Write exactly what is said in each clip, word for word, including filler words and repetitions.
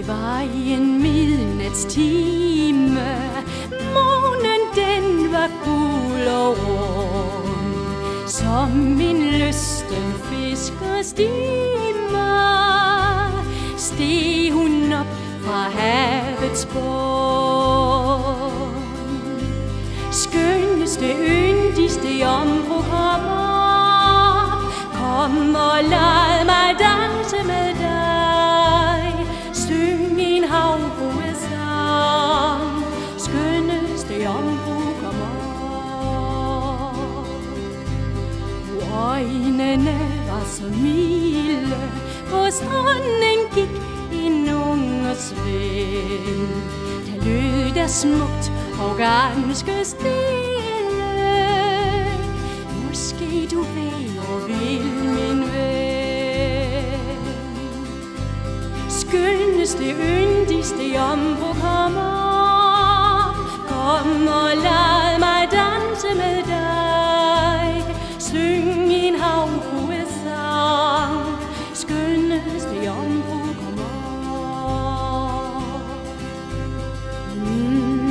var i en midnatstime. Månen den var gul og rund, som en lysten fiskerstimer. Steg hun op fra havets bund. Skønneste, yndigste jomfru, kom op, kom og lad mig danse med dig. Syng en havfruesang, skønneste jomfru, kom op. Øjnene var så milde, på stranden gik en unge svend. Der lød der smukt og ganske stille. Måske du ved og vil, min ven. Skønneste, yndigste jomfru, kom op, kom og lad mig danse med dig. Syng en havfruesang, skønneste jomfru, kom op. Mm.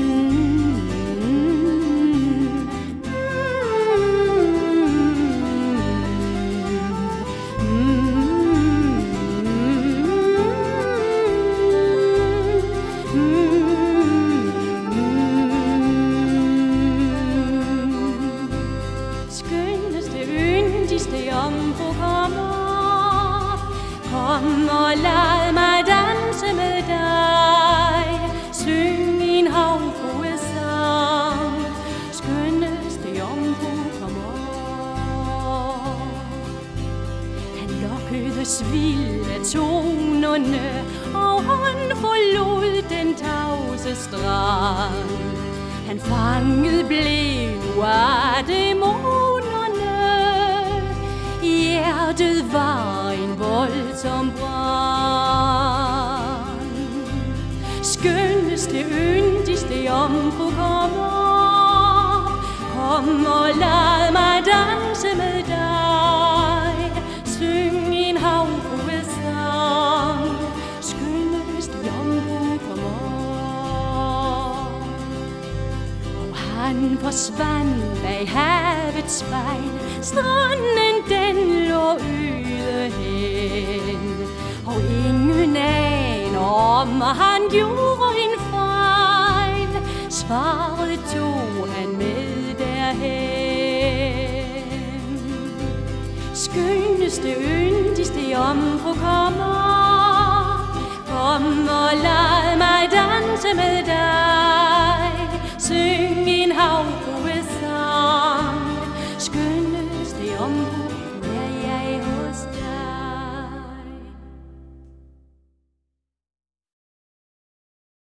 Jomfru, kom op, kom og lad mig danse med dig. Syng en havfruesang, skønneste jomfru, kom op. Han lokkedes vilde tonerne, og han forlod den tavse strand. Han fanget blev nu af dæmonerne. Hjertet var en voldsom brand. Skønneste, yndigste jomfru, kom op, kom og lad mig danse med dig. Syng en havfruesang, skønneste jomfru, kom op. Og han forsvandt bag havets spejl. Stranden den lå øde hen, og ingen aner om han gjorde en fejl. Svaret tog han med derhen. Skønneste, yndigste jomfru, kom op, kom og lad mig danse med dig.